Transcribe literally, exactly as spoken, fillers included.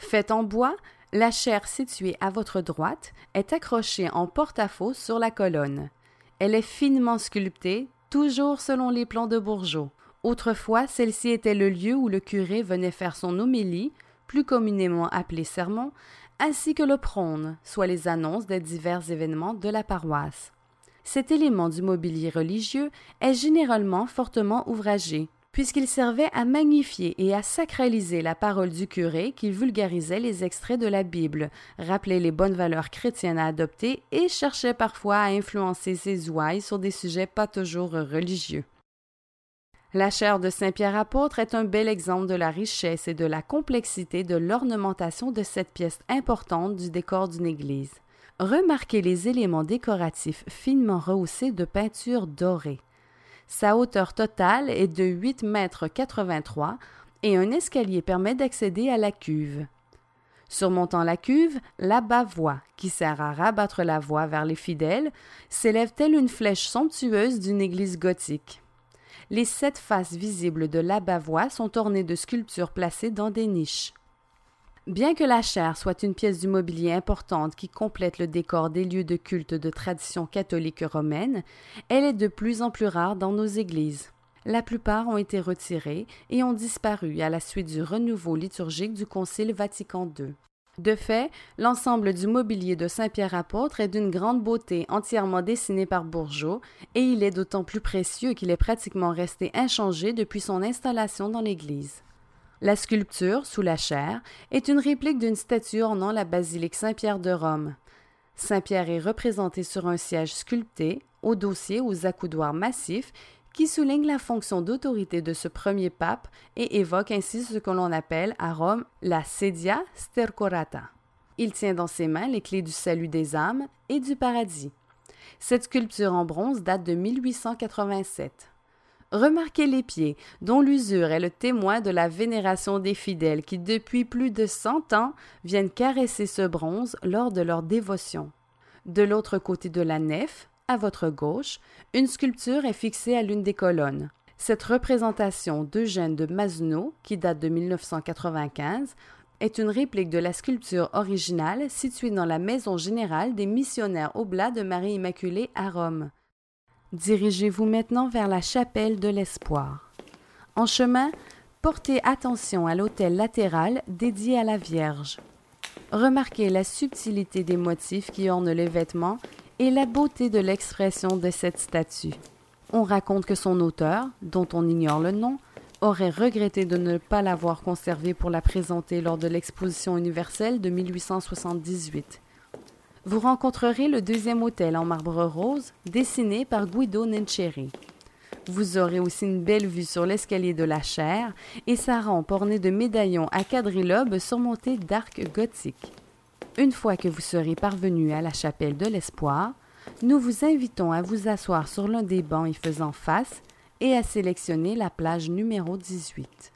Faite en bois, la chaire située à votre droite est accrochée en porte-à-faux sur la colonne. Elle est finement sculptée, toujours selon les plans de Bourgeot. Autrefois, celle-ci était le lieu où le curé venait faire son homélie, plus communément appelé sermon, ainsi que le prône, soit les annonces des divers événements de la paroisse. Cet élément du mobilier religieux est généralement fortement ouvragé, puisqu'il servait à magnifier et à sacraliser la parole du curé qui vulgarisait les extraits de la Bible, rappelait les bonnes valeurs chrétiennes à adopter et cherchait parfois à influencer ses ouailles sur des sujets pas toujours religieux. La chaire de Saint-Pierre-Apôtre est un bel exemple de la richesse et de la complexité de l'ornementation de cette pièce importante du décor d'une église. Remarquez les éléments décoratifs finement rehaussés de peinture dorée. Sa hauteur totale est de huit mètres quatre-vingt-trois et un escalier permet d'accéder à la cuve. Surmontant la cuve, la bas-voie, qui sert à rabattre la voie vers les fidèles, s'élève telle une flèche somptueuse d'une église gothique. Les sept faces visibles de la bas-voie sont ornées de sculptures placées dans des niches. Bien que la chaire soit une pièce du mobilier importante qui complète le décor des lieux de culte de tradition catholique romaine, elle est de plus en plus rare dans nos églises. La plupart ont été retirées et ont disparu à la suite du renouveau liturgique du Concile Vatican deux. De fait, l'ensemble du mobilier de Saint-Pierre-Apôtre est d'une grande beauté, entièrement dessiné par Bourgeot, et il est d'autant plus précieux qu'il est pratiquement resté inchangé depuis son installation dans l'église. La sculpture, sous la chaire, est une réplique d'une statue ornant la basilique Saint-Pierre de Rome. Saint-Pierre est représenté sur un siège sculpté, au dossier aux accoudoirs massifs, qui souligne la fonction d'autorité de ce premier pape et évoque ainsi ce que l'on appelle à Rome la sedia stercorata. Il tient dans ses mains les clés du salut des âmes et du paradis. Cette sculpture en bronze date de mille huit cent quatre-vingt-sept. Remarquez les pieds, dont l'usure est le témoin de la vénération des fidèles qui, depuis plus de cent ans, viennent caresser ce bronze lors de leur dévotion. De l'autre côté de la nef, à votre gauche, une sculpture est fixée à l'une des colonnes. Cette représentation d'Eugène de Mazenod, qui date de mille neuf cent quatre-vingt-quinze, est une réplique de la sculpture originale située dans la maison générale des missionnaires Oblats de Marie Immaculée à Rome. Dirigez-vous maintenant vers la chapelle de l'Espoir. En chemin, portez attention à l'autel latéral dédié à la Vierge. Remarquez la subtilité des motifs qui ornent les vêtements et la beauté de l'expression de cette statue. On raconte que son auteur, dont on ignore le nom, aurait regretté de ne pas l'avoir conservée pour la présenter lors de l'exposition universelle de mille huit cent soixante-dix-huit. Vous rencontrerez le deuxième autel en marbre rose, dessiné par Guido Nincheri. Vous aurez aussi une belle vue sur l'escalier de la chaire et sa rampe ornée de médaillons à quadrilobes surmontés d'arcs gothiques. Une fois que vous serez parvenu à la chapelle de l'Espoir, nous vous invitons à vous asseoir sur l'un des bancs y faisant face et à sélectionner la plage numéro dix-huit.